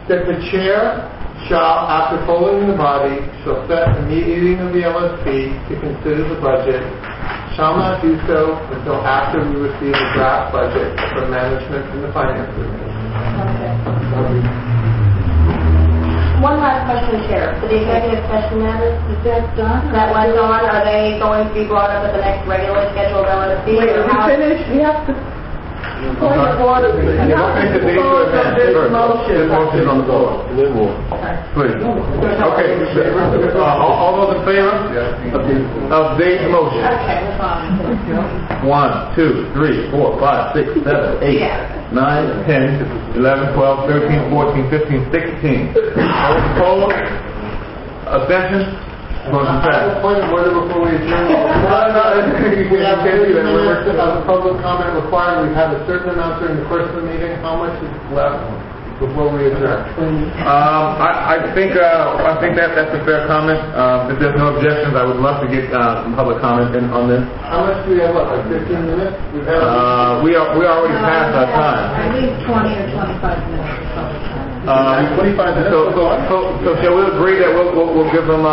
that the chair shall, after polling the body, shall set the meeting of the LSP to consider the budget, shall not do so until after we receive a draft budget from management and the finance committee. Okay. One last question, Chair. For the executive session matters, Is that done? that was on, are they going to be brought up at the next regularly scheduled LSP? Wait, or we how? finished. We have to. Point of order. We have to dispose of this motion. This motion on the floor. Please. Okay. All those in favor of Dave's motion? Okay, that's fine. 1, 2, 3, 4, 5, 6, 7, 8, 9, 10, 11, 12, 13, 14, 15, 16. All opposed? Abstentions? Motion I have a passed. point of order before we adjourn. We have 30 minutes of public comment required. We've had a certain amount during the course of the meeting. How much is left before we adjourn? I think that's a fair comment. If there's no objections, I would love to get some public comment on this. How much do we have left? Like 15 minutes? We've had We already passed our time. At least 20 or 25 minutes of public time. 25 minutes. So shall we agree that we'll give them 10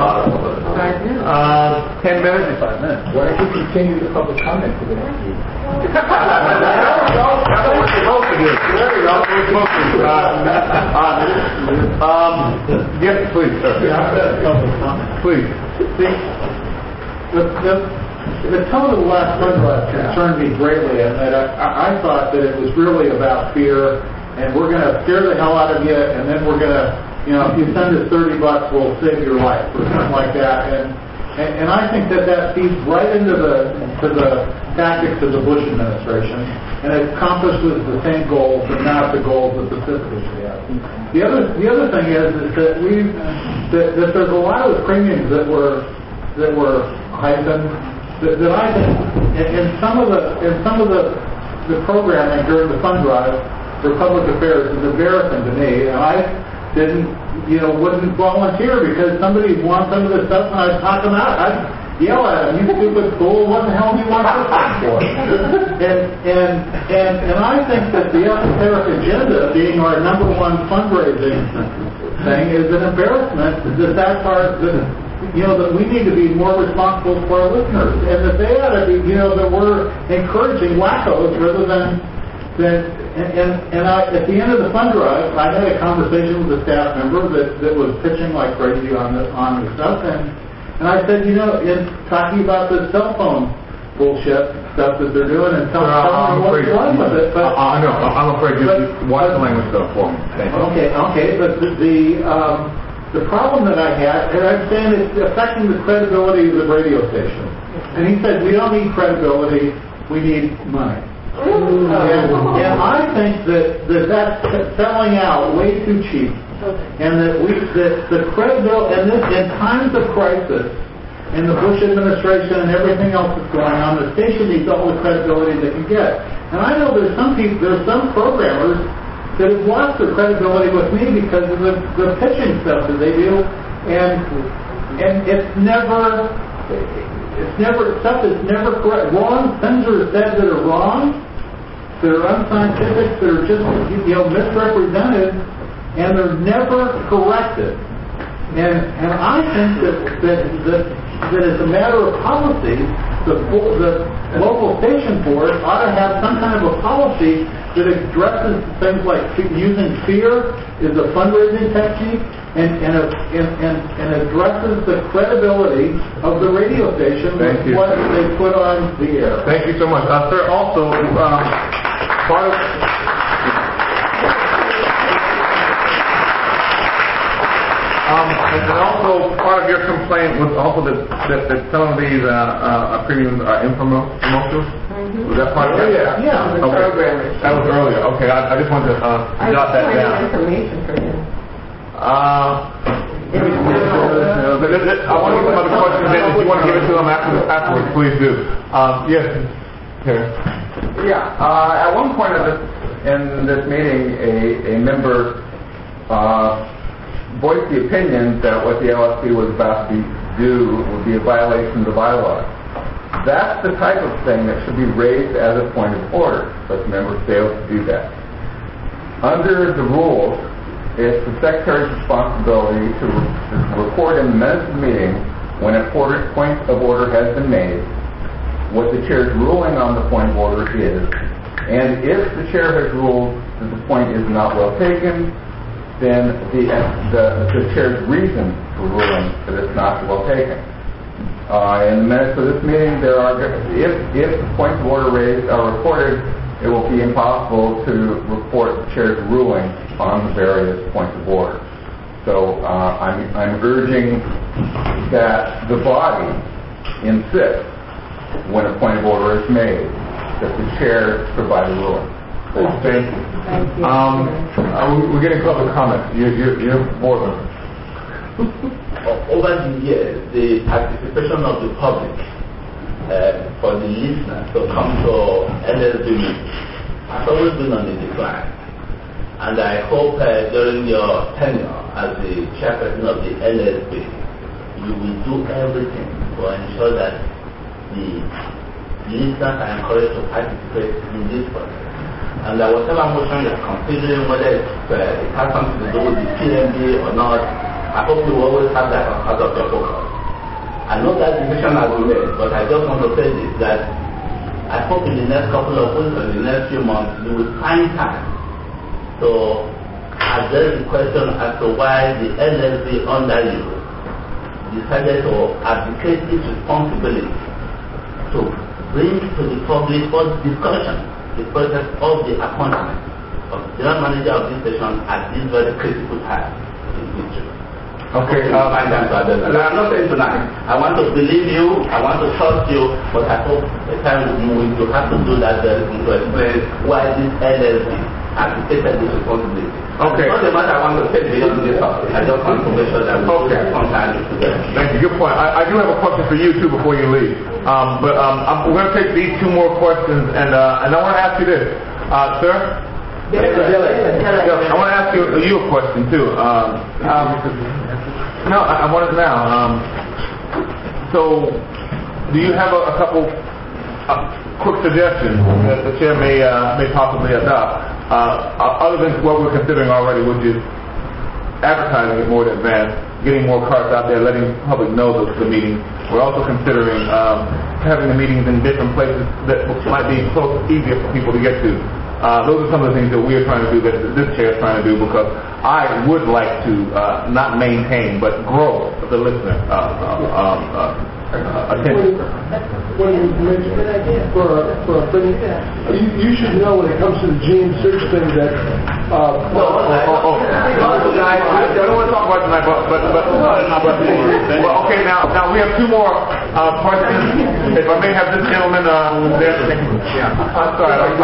minutes? 5 minutes. Why don't you continue the public comment for the next meeting? That's what we're supposed to do. There you go. We're supposed to do. Yes, please, sir. Please. The tone of the last fundraiser concerned me greatly, and that I thought that it was really about fear, and we're going to scare the hell out of you, and then we're going to, if you send us $30, we'll save your life, or something like that. And I think that feeds right into the tactics of the Bush administration, and it accomplishes the same goals, but not the goals that the Pacific have. The other thing is that that there's a lot of the premiums that were heightened. That I think in some of the programming during the fund drive for public affairs is embarrassing to me, and I wouldn't volunteer because somebody wants some of this stuff, and I'd talk them out. I'd yell at them, "You stupid fool! What the hell do you want this thing for?" and I think that the esoteric agenda being our number one fundraising thing is an embarrassment. That we need to be more responsible for our listeners, and that they ought to be, that we're encouraging wackos rather than. At the end of the fund drive, I had a conversation with a staff member that was pitching like crazy on the stuff, and I said, in talking about the cell phone bullshit stuff that they're doing, and telling me what's wrong with it. But I know. I'm afraid you watch the language stuff for me. Thank you. Okay, but the problem that I had, and I'm saying it's affecting the credibility of the radio station. And he said, we don't need credibility, we need money. And I think that's selling out way too cheap. And that the credibility, and in times of crisis, in the Bush administration and everything else that's going on, the station needs all the credibility they can get. And I know there's some programmers that have lost their credibility with me because of the pitching stuff that they do, and it's never stuff that's never correct. Wrong things are said that are wrong, that are unscientific, that are just misrepresented, and they're never corrected. And I think that as a matter of policy, the local station board ought to have some kind of a policy that addresses things like using fear as a fundraising technique and addresses the credibility of the radio station with what they put on the air. Thank you so much. Sir, also, part of... and also, part of your complaint was also that some of these premiums are infomercials. Was that part of it? Yeah. Okay. That was earlier. Okay, I just wanted to jot that down. Information for him. I want to give them other questions. If you want to give it to them afterwards, please do. Yes, Terry. Yeah. At one point in this meeting, a member voiced the opinion that what the LSP was about to do would be a violation of the bylaws. That's the type of thing that should be raised as a point of order, but the member failed to do that. Under the rules, it's the secretary's responsibility to report in the minutes of the meeting when a point of order has been made, what the chair's ruling on the point of order is, and if the chair has ruled that the point is not well taken, then the chair's reason for ruling that it's not well taken. In the minutes of this meeting, if the points of order raised are reported, it will be impossible to report the chair's ruling on the various points of order. So I'm urging that the body insist when a point of order is made that the chair provide a ruling. Thank you. We're getting public comments. You're board member. Over the years, the participation of the public for the listeners to come to LSB meetings has always been on the decline. And I hope during your tenure as the chairperson of the LSB, you will do everything to ensure that the listeners are encouraged to participate in this process. And whatever motion you're considering, whether it has something to do with the PMB or not, I hope you always have that as of your focus. I know that decision has been made, but I just want to say this, that I hope in the next couple of weeks or the next few months, you will find time to address the question as to why the LSB under you decided to abdicate its responsibility to bring to the public for discussion the process of the appointment of the general manager of this station at this very critical time in history. Okay. I'm not saying tonight. I want to believe you, I want to trust you, but I hope the time you have to do that very thing to explain why this LSB has taken this responsibility. Okay. It's not the matter I want to take beyond this house. I just want to make sure that we do some time together. Thank you. Good point. I do have a question for you too before you leave. We're going to take these two more questions, and I want to ask you this, sir. I want to ask you a question too. No, I want it now. So, do you have a couple quick suggestions that the chair may possibly adopt, other than what we're considering already, which is advertising it more in advance, getting more cards out there, letting the public know the meetings. We're also considering having the meetings in different places that might be easier for people to get to. Those are some of the things that we're trying to do, that this chair is trying to do, because I would like to not maintain but grow the listener attention. When you mention for a thing, you should know when it comes to the James Search thing that. I don't want to talk about tonight, but okay. Now we have two more questions. If I may have this gentleman there. Yeah. I'm sorry. I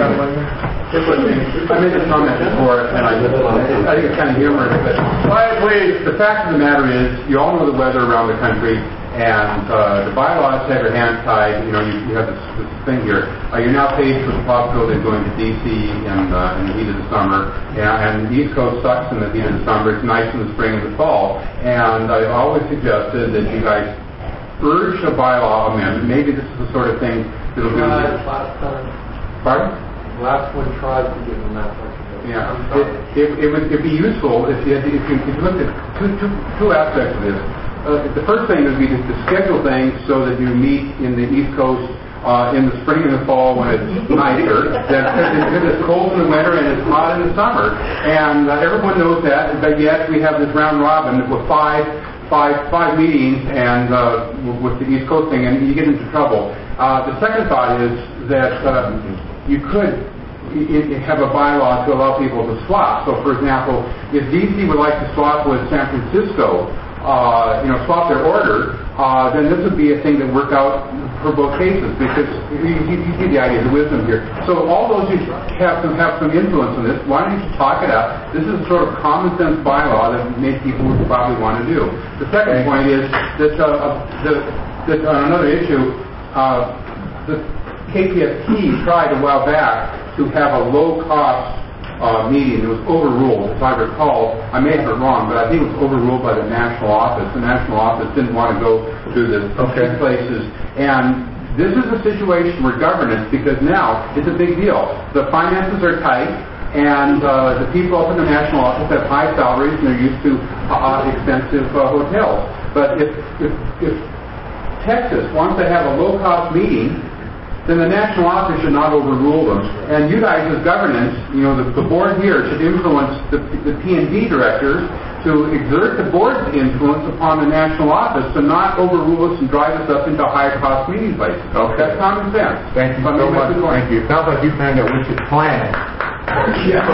made this comment before, and I think it's kind of humorous, but the fact of the matter is, you all know the weather around the country, and the bylaws have your hands tied. You know, you have this thing here. You're now faced with the possibility of going to D.C. in the heat of the summer, and the East Coast sucks in the heat of the summer. It's nice in the spring and the fall, and I've always suggested that you guys urge a bylaw amendment. Maybe this is the sort of thing that'll do. Pardon? Last one tried to give them that flexibility. Yeah, it'd be useful if you looked at two aspects of this. The first thing would be to schedule things so that you meet in the East Coast in the spring and the fall when it's nicer, because it's cold in the winter and it's hot in the summer, and everyone knows that. But yet we have this round robin with five meetings and with the East Coast thing, and you get into trouble. The second thought is that you could have a bylaw to allow people to swap. So, for example, if D.C. would like to swap with San Francisco, swap their order, then this would be a thing that worked out for both cases, because you see the idea, the wisdom here. So all those who have some influence on this, why don't you talk it out? This is a sort of common sense bylaw that many people would probably want to do. The second point is that on another issue, the KPFT tried a while back to have a low-cost meeting. It was overruled. As I recall, I may have it wrong, but I think it was overruled by the national office. The national office didn't want to go to the places. And this is a situation where governance, because now it's a big deal. The finances are tight, And the people up in the national office have high salaries and they're used to expensive hotels. But if Texas wants to have a low-cost meeting, then the national office should not overrule them. And you guys as governance, the board here should influence the P&D directors to exert the board's influence upon the national office to not overrule us and drive us up into higher cost meeting places. Okay. That's common sense. Thank you so much. Thank you. It sounds like you're saying that we should plan. Yeah.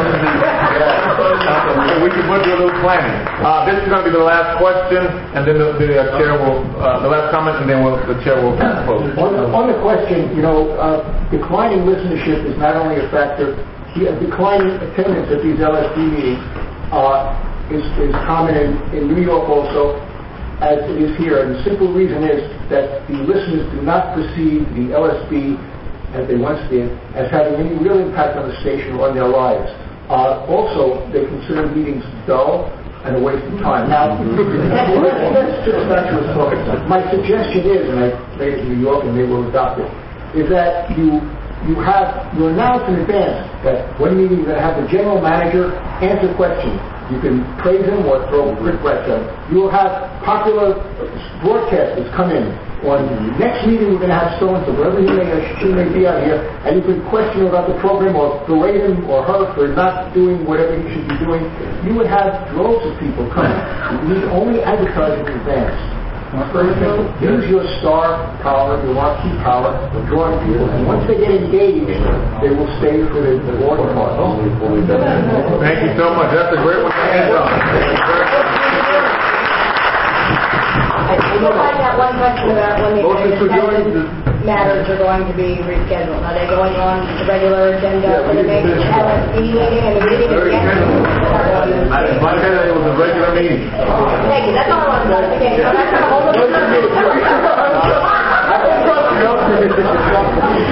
We should do a little planning. This is going to be the last question, and then the chair will, the last comment, and then the chair will close. On the question, declining listenership is not only a factor. Declining attendance at these LSD meetings is common in New York also, as it is here. And the simple reason is that the listeners do not perceive the LSB, as they once did, as having any real impact on the station or on their lives. Also, they consider meetings dull and a waste of time. Now, let's just not to talk. My suggestion is, and I made it in New York and they will adopt it, is that you announce in advance that one meeting you're going to have the general manager answer questions. You can praise him or throw brickbats at him. You will have popular broadcasters come in. On the next meeting, we're going to have so-and-so, wherever she may be out here, and you can question about the program or berate him or her for not doing whatever he should be doing. You would have droves of people coming. You need only advertising in advance. Very simple. Use your star power, your marquee power, drawing people. And once they get engaged, they will stay for the board part. Thank you so much. That's a great one to end on. I still find that one question about when the attendance matters are going to be rescheduled. Are they going on the regular agenda for the next LSD meeting and the meeting again? My head, it was a regular meeting. Thank you. That's all I wanted to say. I'm not trying to hold up the